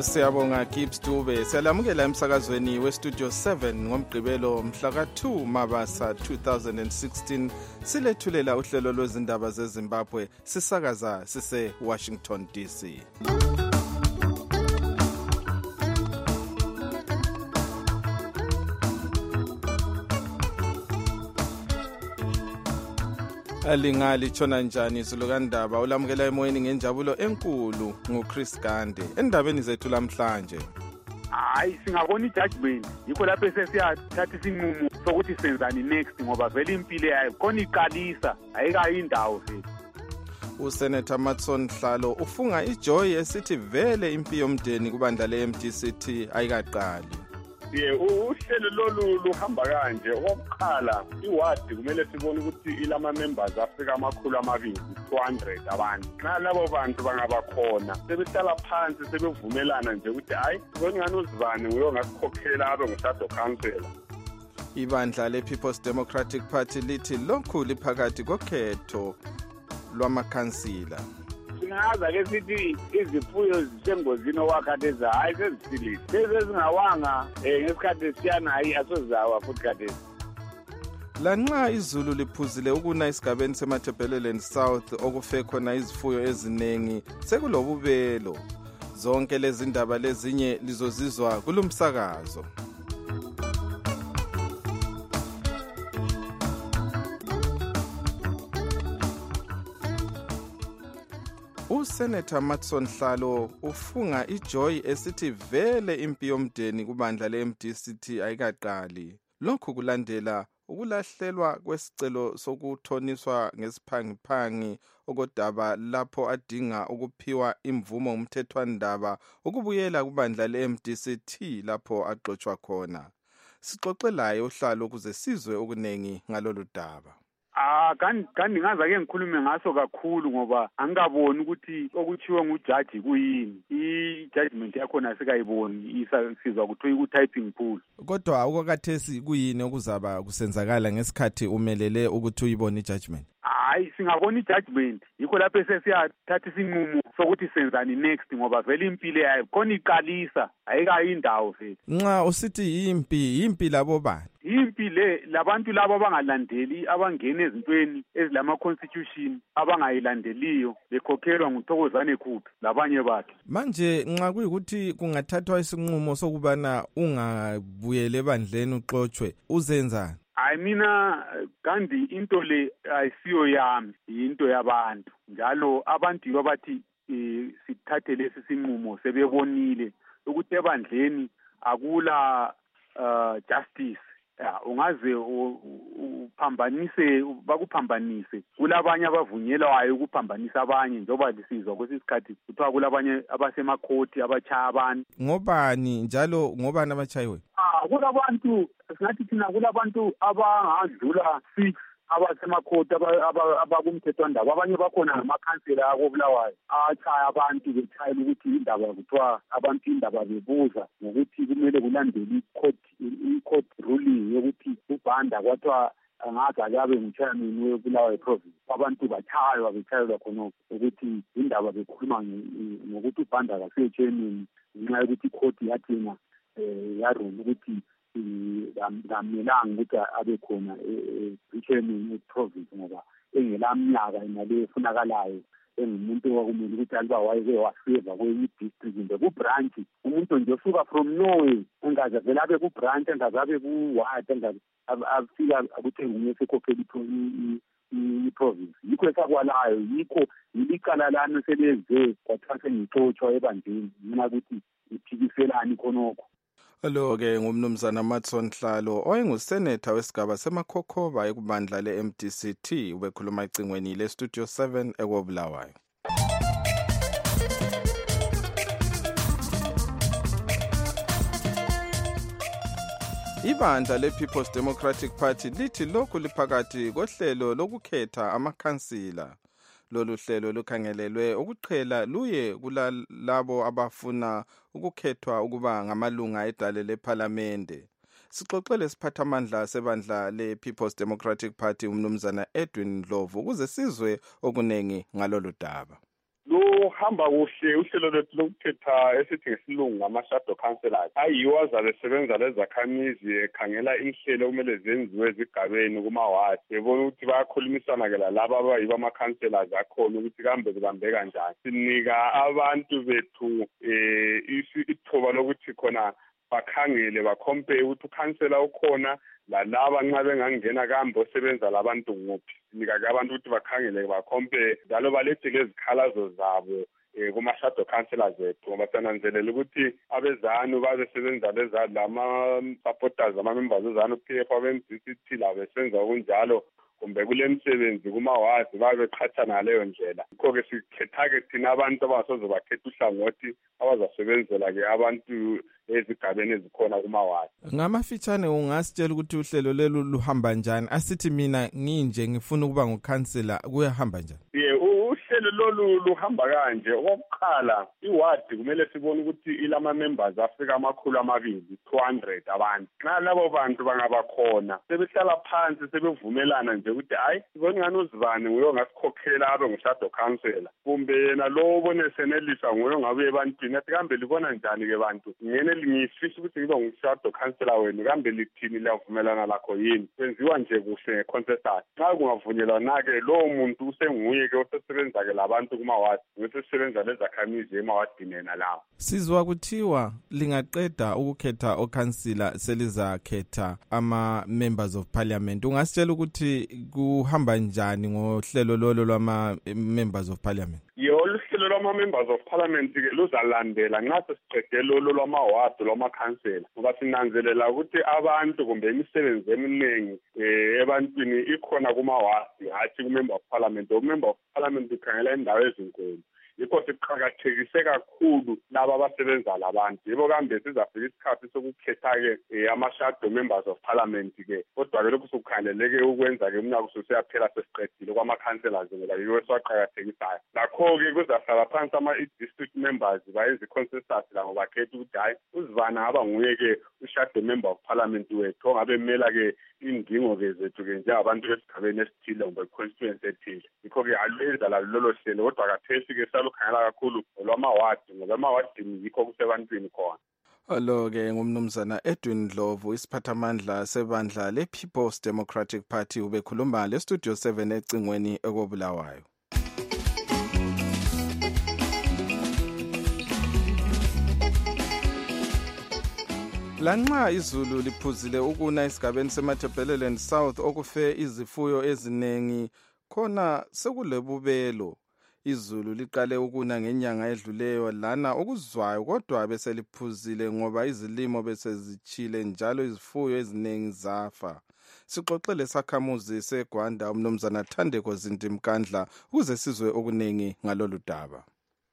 Siyabonga Gibbs Dube. Siyalamukela emsakazweni weStudio 7 ngomgqibelo mhla ka2 Mabasa 2016. Silethulela uhlelo lwezindaba zeZimbabwe sisakaza sise Washington DC. Alingali tshona njani izulukandaba ulamukela emoyeni ngenjabulo enkulu nguChris Gande. Endabeni zethu lamhlanje. Hayi singabona ijudgment yikho lapho sesiyathatha isinqumo sokuthi senzani next ngoba vele impilo yayo khona iqalisa ayikayo indawo futhi. USenator Matson Hlalo ufunga ijoy esithi vele impi yomndeni kubandla leMDCT ayikaqali. Uhlelo lolu luhamba kanje. Okokuqala iwadi kumele sibone ukuthi ilama members afika amakhulu amabili 200 abantu. Nxa labo bantu bangaba khona sebehlala phansi sebevumelana nje ukuthi hayi ngongani uzibane nguyo ngasikhokhela abe ngusado council. Ibandla lePeople's Democratic Party lithi lokhu liphakathi kokhetho lwamakhansila. Singaza ke sithi izifuyo zisengozini owakhatheza hayi sezisilile sezingawanga ngesikhathi siyana hayi asozawa futhi khathesi. Lanxa izulu liphuzile ukuna esigabeni seMatabeleland South okufe khona izifuyo ezinengi sekulobubelo. Zonke lezi ndaba lezinye lizozizwa kulumsakazo. USenator Matson Hlalo ufunga ijoy esithi vele impi yomndeni kubandla leMDCT ayikaqali. Lokhu kulandela ukulahlelwa kwesicelo sokuthoniswa ngesiphangiphangi okodaba lapho adinga ukuphiwa imvumo umthethwandaba ukubuyela kubandla leMDCT lapho axoxwa khona. Sixoxelayo uhlalo ukuze sizwe okunengi ngalolu daba. Kanti ngaza ke ngikhulume ngaso kakhulu ngoba angikaboni ukuthi okuchiwe ngujudge kuyini. I-judgment yakho nasikayiboni isizwa ukuthi uyi-typing pool. Kodwa okukhathesi kuyini okuzaba kusenzakala ngesikhathi umelele ukuthi uyibone i-judgment? Hayi singabona i-judgment yikho lapho sesiyathatha isinqumo sokuthi senzani next ngoba vele impilo yayo khona iqalisa ayikayo indawo futhi. Nxa usithi impi labo bani? Impi labantu labo abangalandeli abangena ezintweni ezilama constitution abangayilandeliyo bekhokhelwa nguThokozane Khuphi labanye bakhe. Manje nxa kuyikuthi kungathathwa isinqumo sokubana ungabuyele ebandleni uxoxwe uzenzani? Hayi mina kandi into le ayisiyo yami into yabantu njalo abantu babathi sithathe lesi sinqumo sebebonile ukuthi ebandleni akula justice. Ungaze uphambanise bakuphambanise kulabanye abavunyelwayo ukuphambanisa abanye njengoba lisizwa kwesisikhathi kuthiwa kulabanye abasemakhoti abachaya abantu. Ngobani njalo ngobani abachayiwe? Kulabantu singathi thina kulabantu abangadlula 6 abasemakhoti abakumthethwandaba abanye bakhona namakhansela akobulawayo achaya abantu bechayela ukuthi indaba kuthiwa abantu indaba bebuza ngokuthi kumele kulandele i-court ruling yokuthi uBhanda kwathiwa angaze akabe nguchairman weBulawayo province. Abantu bechayelwa khona ukuthi indaba bekhuluma ngokuthi uBhanda akasiyo chairman ngenxa yokuthi i-court yathina yarule ukuthi ngamelanga ukuthi abe khona chairman weprovince ngoba engelaminyaka imali efunakalayo engumuntu okumele ukuthi aliba wayeke waseva kwenye district nje kubranch umuntu nje osuka from nowhere engaze vele abe kubranch engaze abe kuward engaze afika ukuthi ngumuntu ekhokhela iprovince. Yikho esakwalayo yikho ilicala lami seleze kwathiwa sengixoxwa ebandleni mina ukuthi iphikiselani khonokho. Lo-ke ngumnumzana Matson Hlalo oyenguseneta wesigaba semakhokhoba ekubandla le-MDCT ubekhuluma ecingweni leStudio 7 ekobulawayo. Ibandla lePeople's Democratic Party lithi lokhu liphakathi kohlelo lokukhetha amakhansila. Lolu hlelo lukhangelelwe ukuqhela luye kulalabo abafuna ukukhethwa ukuba ngamalunga edale lePhalamende. Sixoxele siphathamandla sebandla lePeople's Democratic Party umnumzana Edwin Ndlovu ukuze sizwe okunengi ngalolu daba. luhamba kuhle uhlelo lwethu lokukhetha esithi ngesilungu ngama-shadow councillors ayiwo azabe esebenza lezakhamizi ekhangela inhlelo okumele zenziwe ezigabeni kumawadi bebona ukuthi bayakhulumisana-ke lalabo abayibo ama-councillors akhona ukuthi kambe kubambe kanjani. Sinika abantu bethu ithuba lokuthi khona bakhangele bakhompare ukuthi ukhansela ukhona lalaba nxa bengangena kambe osebenza labantu nguphi. Sinika-ke abantu ukuthi bakhangele bakhompare njalo balethe lezikhalazo zabo kuma-shadow councillors ethu ngoba siyananzelela ukuthi abezanu babesebenza lama-supporters ama-members ezanu-PF abe-MDCT labo besenza okunjalo kumbe kule msebenzi kumawadi babeqhathana ngaleyo ndlela. Yikho-ke sikhetha-ke thina abantu abasozobakhetha uhlangothi abazasebenzela-ke abantu ezigabeni ezikhona kumawadi. Ngamafitshane ungasitshela ukuthi uhlelo lelu luhamba njani? Asithi mina nginje ngifuna ukuba ngukhansela kuyahamba njani? Uhlelo lolu luhamba kanje. Okokuqala iwadi kumele sibone ukuthi ilama-members afika 200 abantu. Nxa labo bantu bangabakhona sebehlala phansi sebevumelana nje ukuthi hayi sibona ngani uzibane nguye ongasikhokhela abe ngu-shadow councillor kumbe yena lo ubone senelisa nguye ongabuye ebantwini athi kambe libona njani-ke bantu ngene ngifisa ukuthi ngibe ngu-shadow councillor wenu kambe lithini liyavumelana lakho yini. Kwenziwa nje kuhle nge-consensus. Nxa kungavunyelwana-ke lowo muntu usenguye-ke osesebenza-ke labantu kumawadi ngesisebenza lezakhamizi emawadini yena lawo. Sizwa kuthiwa lingaqeda ukukhetha okhansila selizakhetha ama-members of parliament. Ungasitshela ukuthi kuhamba njani ngohlelo lolo lwama-members of parliament? Uhlelo lwama-members of parliament-ke luzalandela nxa sesiqede lolo lwamawadi lwamakhansela ngoba sinanzelela ukuthi abantu kumbe imisebenzi eminingi ebantwini ikhona kumawadi hathi ku-member of parliament. U-member of parliament ukhangela indawo ezinkulu. Yikho siqakathekise kakhulu laba abasebenza labantu. Yebo kambe sizafika isikhathi sokukhetha-ke ama-shadow members of parliament-ke kodwa-ke lokhu sokukhangeleke ukwenza-ke umnyaka ususiyaphela sesiqedile kwama-councillors ngoba yiwo esiwaqakathekisayo. Lakho-ke kuzahlala phansi ama-district members bayenza i-consensus labo bakhetha ukuthi hayi uzivana ngaba nguye-ke u-shadow member of parliament wethu ongabe emela-ke indingo-ke zethu-ke njengabantu besigabeni esithile kumbe i-constituency ethile. Yikho-ke aluyenza lalo hlelo kodwa kathesi-ke salukhangela kakhulu olwamawadi ngoba emawadini yikho kusebantwini khona. Lo-ke ngumnumzana Edwin Ndlovu isiphathamandla sebandla le-People's Democratic Party ubekhuluma le-Studio 7 ecingweni ekobulawayo. Lanxa izulu liphuzile ukuna esigabeni seMatabeleland South okufe izifuyo eziningi khona sekulebubelo. Izulu liqale ukuna ngenyanga edluleyo lana okuzwayo kodwa bese liphuzile ngoba izilimo bese zichile njalo izifuyo eziningi zafa. Sixoxele sakhamuzi seGwanda umnumzana Thandeko Zindimkandla ukuze sizwe okuningi ngalolu daba.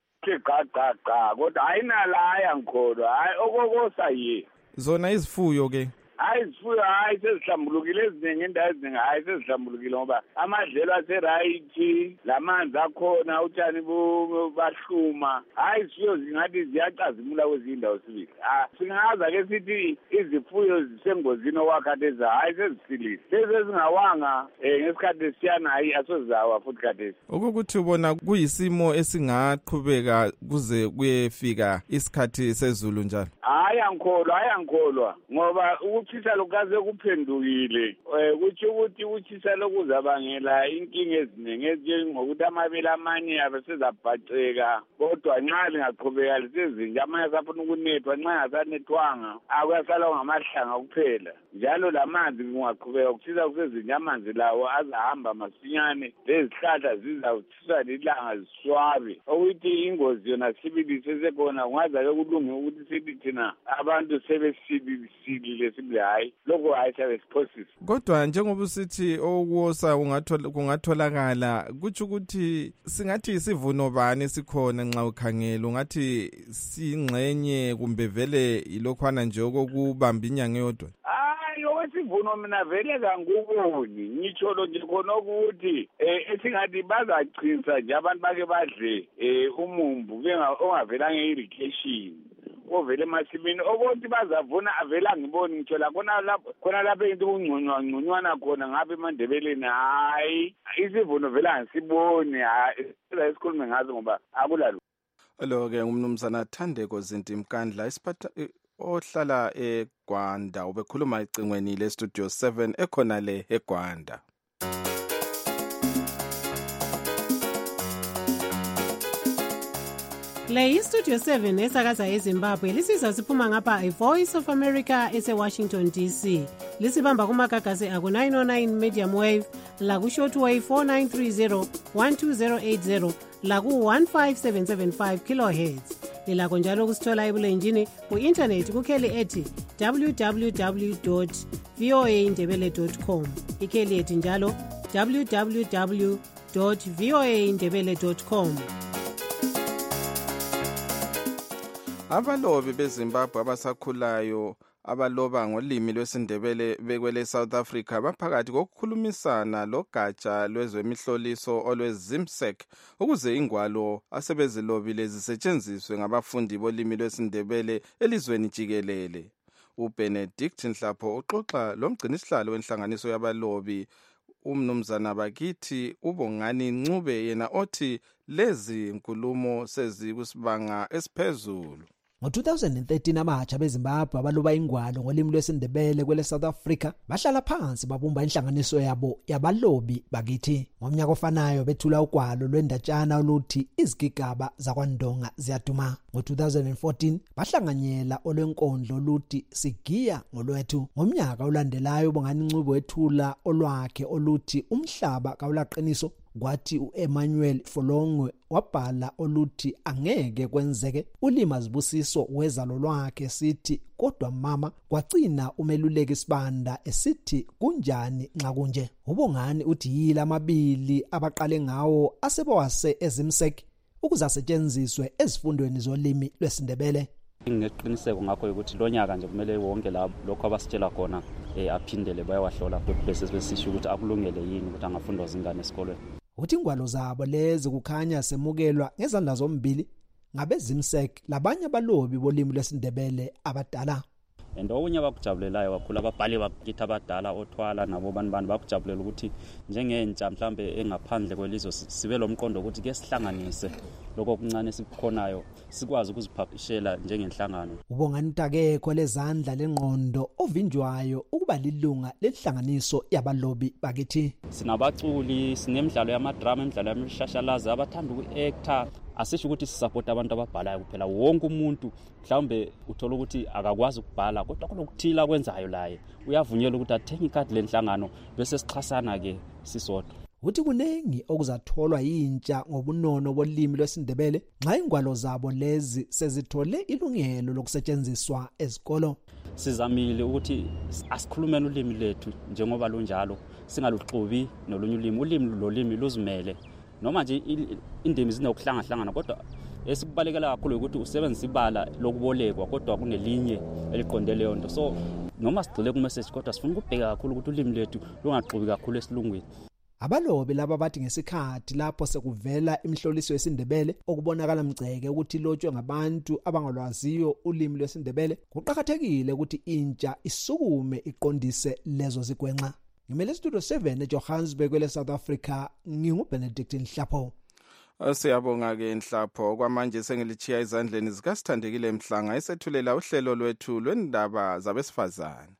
Cha kodwa ayinalaya ngikholwa hayi okokosa yi zona izifuyo ke izifuyo hayi sezihlambulukile eziningi indawo eziningi hayi sezihlambulukile ngoba amadlelo aseright lamanzi akhona utshani bahluma hayi izifuyo zingathi ziyacazimula kwezinye indawo sibili. Singaza ke sithi izifuyo zisengozini okwakhathesi hayi sezisilile sezingawanga ngesikhathi esiyana hayi asozawa futhi khathesi. Ukuthi ubona kuyisimo esingaqhubeka kuze kuyefika isikhathi sezulu njalo. Hayi angikholwa ngoba ukuthisa lokaze kuphendukile kuthi ukuthi ukuthisa lokuzabangela inkinga eziningi ezinjengokuthi amabele amanye abesezabhaceka kodwa nxa lingaqhubeka lisezinje amanye asafuna ukunethwa nxa engasanethwanga akuyasala ngamahlanga kuphela njalo lamanzi kungaqhubeka ukuthisa kusezinje amanzi lawo azahamba masinyane lezihlahla zizawuthiswa lilanga ziswabe ukuthi ingozi yona sibili sesekhona kungaza-ke kulunge ukuthi sithi thina abantu sebesibilile sibili hayi lokho hayi sabesiphosisa. Kodwa njengoba usithi okuwosa kungatholakala kutsho ukuthi singathi isivuno bani esikhona nxa ukhangela ungathi singxenye kumbe vele ilokhwana nje okubamba inyanga yodwa. Isivuno mina vele kangikuboni ngitsholo nje khona ukuthi esingathi bazachisa nje abantu bake badle umumbu ongavelanga irrigation ovela emasimini okonke bazavuna avela ngiboni ngitsho la khona lapho into kungconywana khona ngabe eMandebeleni hayi isivuno vela ngisiboni hayi esikhulume ngazo ngoba akulalo lo-ke umnumzana Thandeko Zinti Mkandla isiphatha ohlala eGwanda ubekhuluma ecingweni leStudio 7 ekhona le eGwanda. Le iStudio 7 esakaza eZimbabwe lisizwa siphuma ngapha iVoice of America eseWashington DC. Lisibamba kumagagasi aku 909 medium wave, laku shortwave 4930 12080, laku 15775 kilohertz. Lilakho njalo kusithola ebulenjini ku-internet kukheli ethi www.voaindebele.com. Ikheli ethi njalo www.voaindebele.com. Abalobi beZimbabwe abasakhulayo abaloba ngolimi lwesiNdebele bekwele South Africa baphakathi kokukhulumisana logatsha lwezemihloliso olweZimsek ukuze ingwalo asebezilobile zisetshenziswe ngabafundi bolimi lwesiNdebele elizweni jikelele. uBenedict Nhlapho uxoxa lomgcinisihlalo wenhlanganiso yabalobi umnumzana Bakithi uBongani Ncube yena othi lezi nkulumo sezikusibanga esiphezulu. Ngo-2013 abatsha beZimbabwe abaloba ingwalo ngolimi lwesiNdebele kwele South Africa bahlala phansi babumba inhlanganiso yabo yabalobi bakithi. Ngomnyaka ofanayo bethula ugwalo lwendatshana oluthi izigigaba zakwaNdonga ziyaduma. Ngo-2014 bahlanganyela olwenkondlo oluthi sigiya ngolwethu. Ngomnyaka olandelayo uBongani Ncube wethula olwakhe oluthi umhlaba kawulaqiniso. Kwathi uEmmanuel Folongwe wabhala oluthi angeke kwenzeke. Ulima Zibusiso wezalo lwakhe sithi kodwa mama, kwagcina umeluleki Sibanda esithi kunjani nxa kunje. uBongani uthi yila amabili abaqale ngawo asebawase eZimsek ukuze asetshenziswe ezifundweni zolimi lwesiNdebele. Ngineqiniseko ngakho ukuthi lo nyaka nje kumele wonke lokho abasitshela khona aphindele bayawahlola bese besisho ukuthi akulungele yini ukuthi angafundwa zingane esikolweni. Uthi ingwalo zabo lezi kukhanya semukelwa ngezandla zombili ngabeZimsek labanye abalobi bolimi lwesiNdebele abadala. Okunye abakujabulelayo kakhulu ababhali bakithi abadala othwala nabo bani bakujabulela ukuthi njengentsha mhlambe engaphandle kwelizwe sibe lomqondo ukuthi ke sihlanganise lokho okuncane sikhonayo sikwazi ukuziphaphishela njengenhlangano. uBongani utakekho lezandla lengqondo ovinjwayo ukuba lilunga lenhlanganiso yabalobi bakithi. Sinabaculi, sinemidlalo yamadrama, imidlalo yamashashalazi abathanda uku-actor. Asisho ukuthi sisupport abantu ababhalayo kuphela, wonke umuntu mhlawumbe uthola ukuthi akakwazi ukubhala kodwa kunokuthila kwenzayo laye uyavunyelwa ukuthi athenge ikhadi lenhlangano bese sixhasana ke sisodwa. Uthi kunengi okuzatholwa yintsha ngobunono bolimi lwesiNdebele nxa ingwalo zabo lezi sezithole ilungelo lokusetshenziswa ezikolo. Sizamile ukuthi asikhulumeni ulimi lethu njengoba lunjalo, singaluxubi nolunye ulimi luzimele. Noma nje indimi zinokuhlangana kodwa esikubalekela kakhulu ukuthi usebenzise ibala lokubolekwa kodwa kunelinye eliqonde leyo nto. So noma sigcile ku message kodwa sifuna ukubheka kakhulu ukuthi ulimi lethu lungaxubi kakhulu esilungwini. Abalobi laba bathi ngesikhathi lapho sekuvela imihloliso yesiNdebele okubonakala mgceke ukuthi lotshwe ngabantu abangalwaziyo ulimi lwesiNdebele, kuqhakathekile ukuthi intsha isukume iqondise lezo zigwenxa. Ngimele Studio 7 eJohannesburg kwele South Africa, nginguBenedict Nhlapho. Siyabonga ke Nhlapho, kwamanje sengilichiya izandleni zikaSithandekile Mhlanga esethulela uhlelo lwethu lwendaba zabesifazane.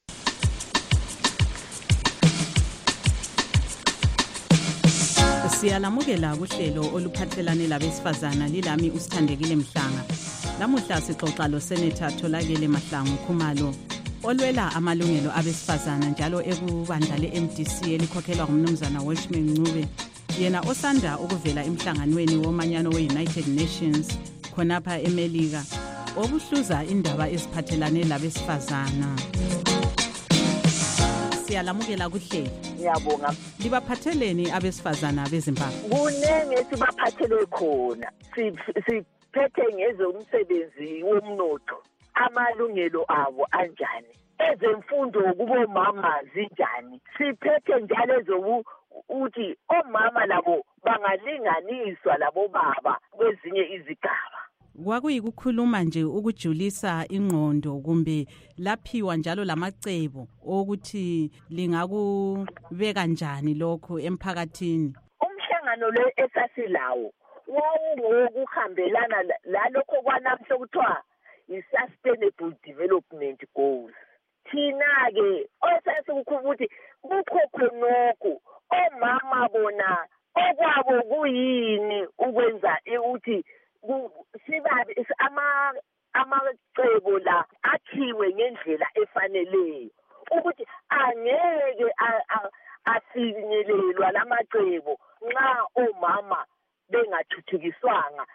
Siyalamukela kuhlelo oluphathelane labesifazana lilami uSithandekile Mhlanga. Lamuhla sixoxa loSenator Tholakele Mahlangu Khumalo olwela amalungelo abesifazana njalo ekubandla leMDC elikhokhelwa ngumnumzana Welshman Ncube, yena osanda ukuvela emhlanganweni womanyano we-United Nations khonapha eMelika obuhluza indaba eziphathelane labesifazana. Siyalamukela kuhlelo. Ngiyabonga. Libaphatheleni abesifazana beZimbabwe? Kunenge sibaphathele khona. Siphethe ngezomsebenzi womnotho. Amalungelo abo anjani? Ezemfundo kubomama zinjani? Siphethe njalo ezokuthi omama labo bangalinganiswa labo baba kwezinye izigaba. kwakuyikukhuluma nje ukujulisa ingqondo kumbe laphiwa njalo lamacebo ukuthi lingakubeka njani lokho emphakathini? Umhlangano lo esasilawo wawungokuhambelana lalokho kwanamhla kuthiwa i-Sustainable Development Goals. Thina-ke osasikukhuluma ukuthi kukho khonokho omama bona okwabo kuyini ukwenza ukuthi sibabe amacebo la akhiwe ngendlela efaneleyo ukuthi angeke afinyelelwa lamacebo nxa omama bengathuthukiswanga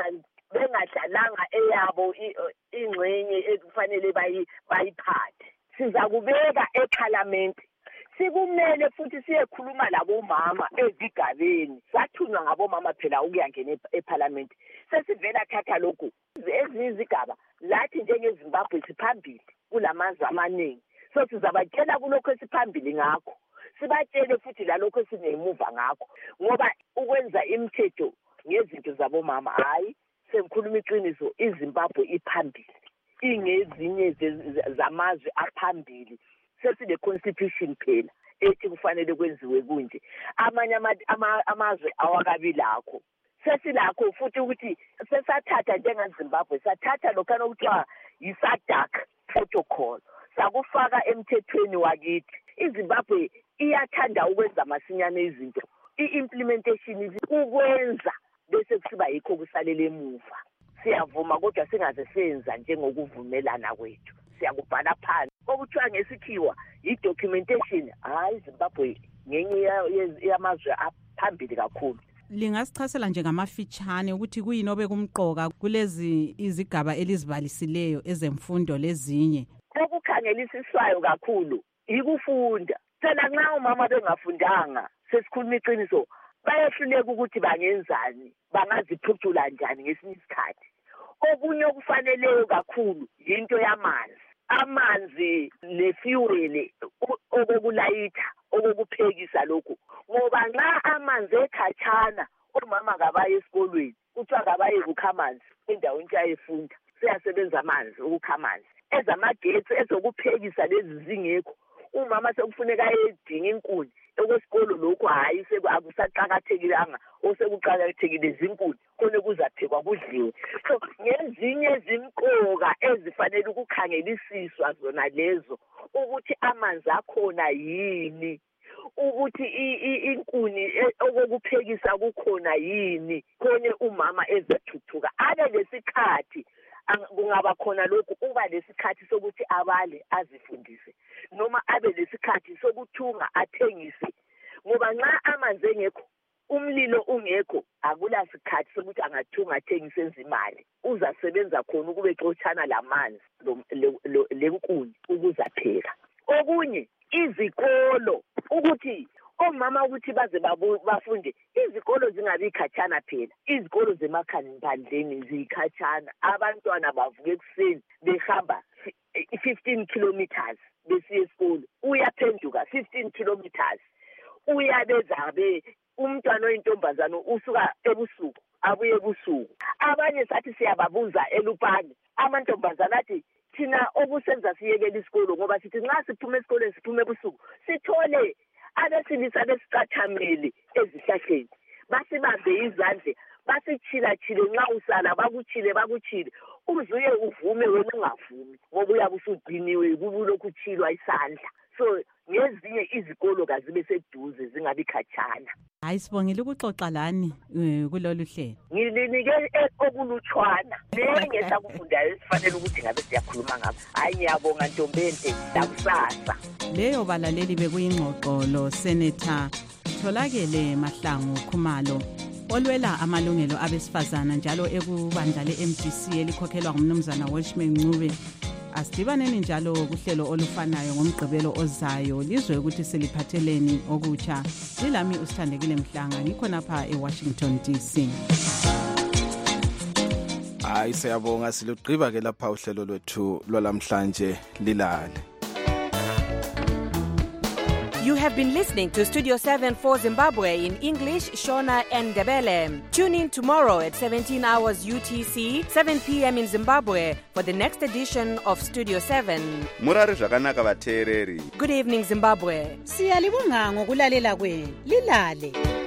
bengadlalanga eyabo ingxenye ekufanele bayiphathe. Siza kubeka eParliament, sikumele futhi siyekhuluma labomama ezigabeni. Sathunywa ngabomama phela ukuyangena eParliament. Sesivela thatha lokhu ezinye izigaba lathi njengeZimbabwe siphambili kulamazwe amaningi. So sizabatshela kulokho esiphambili ngakho, sibatshele futhi lalokho esinemuva ngakho, ngoba ukwenza imithetho ngezinto zabomama hayi sengikhuluma iqiniso, iZimbabwe iphambili ingezinye zamazwe aphambili. Sesile constitution phela ethi kufanele kwenziwe kunje. Amanye amazwe awakabi lakho. Sesilakho futhi ukuthi sesathatha njengeZimbabwe sathatha lokho okuthiwa yi-SADC protocol sakufaka emthethweni wakithi. iZimbabwe iyathanda ukwenza masinyane izinto, i-implementation ukwenza bese kusiba yikho kusalele emuva. Siyavuma kodwa singaze senza njengokuvumelana kwethu, siyakubhala phansi okuthiwa ngesikhiwa i-documentation. Hayi, iZimbabwe ngenye yamazwe aphambili kakhulu. Lingasichasela nje ngamafitshane ukuthi kuyini obekumqoka kulezi izigaba elizibalisileyo ezemfundo lezinye? Okukhangelisiswayo kakhulu ikufunda. Phela nxa umama bengafundanga, sesikhuluma iqiniso, bayehluleka ukuthi bangenzani, bangaziphucula njani ngesinye isikhathi. Okunye okufaneleyo kakhulu yinto yamanzi. Amanzi lefuel okulayitha okuphekisa lokhu, ngoba nxa amanzi ekhatshana omama kabaye esikolweni, kuthiwa kabaye kukha amanzi endaweni ayefunda, siyasebenza amanzi ukukha amanzi. Ezamagetsi ezokuphekisa lezi zingekho, umama sekufuneka ayedinga inkuni. Okwesikolo lokho hayi akusaqakathekilanga, osekuqakathekile zinkuni khona kuzaphekwa kudliwe. So ngezinye zimqoka ezifanele ukukhangelisiswa zona lezo, ukuthi amanzi akhona yini, ukuthi inkuni okuphekisa kukhona yini, khona umama ezathuthuka abe lesikhathi. Kungaba khona lokhu, uba lesikhathi sokuthi abale azifundise, noma abe lesikhathi sokuthunga athengise, ngoba nxa amanzi engekho, umlilo ungekho, akula sikhathi sokuthi angathunga athengise ezimali. Uzasebenza khona ukube exotshana lamanzi lenkuni ukuzapheka. Okunye izikolo, ukuthi omama ukuthi baze bafunde, izikolo zingabi khatshana phela. Izikolo zemakhandleni zikhatshana, abantwana bavuka ekuseni behamba 15 kilometers besiya esikolo, uyaphenduka 15 kilometers, uyabezabe umntwana oyintombazana usuka ebusuku abuye ebusuku. Abanye sathi siyababuza elupane, amantombazana athi thina okusenza siyekela isikolo ngoba sithi nxa siphuma esikoleni siphume ebusuku sithole abesilisa besicathamele ezihlahleni, basibambe izandle, basichilachile, nxa usala bakuchile, uzuye uvume wena ungavumi ngoba uyabe usugciniwe kubulokhu uchilwa isandla. So ngezinye izikolo kazibe seduze zingabi khatshana. Hayi, sibongile ukuxoxa lani kulolu hlelo. Ngilinike okulutshwana nengesakufundayo esifanele ukuthi ngabe siyakhuluma ngabo. Hayi, ngiyabonga Ntombente, lakusasa. Leyo balaleli bekuyingxoxo lo Senator Tholakele Mahlangu Khumalo olwela amalungelo abesifazana njalo ekubandla le-MDC elikhokhelwa ngumnumzana Welshman Ncube. Asidibaneni njalo kuhlelo olufanayo ngomgqibelo ozayo lizwe ukuthi siliphatheleni okutsha. Lilami uSithandekile Mhlanga, ngikho napha eWashington DC. Hayi, siyabonga, silugqiba ke lapha uhlelo lwethu lwalamhlanje lilale. You have been listening to Studio 7 for Zimbabwe in English, Shona and Ndebele. Tune in tomorrow at 17 hours UTC, 7 p.m. in Zimbabwe for the next edition of Studio 7. Murari zvakanaka vateereri. Good evening, Zimbabwe. Siyalibonga ngokulalela kwenu. Lilale.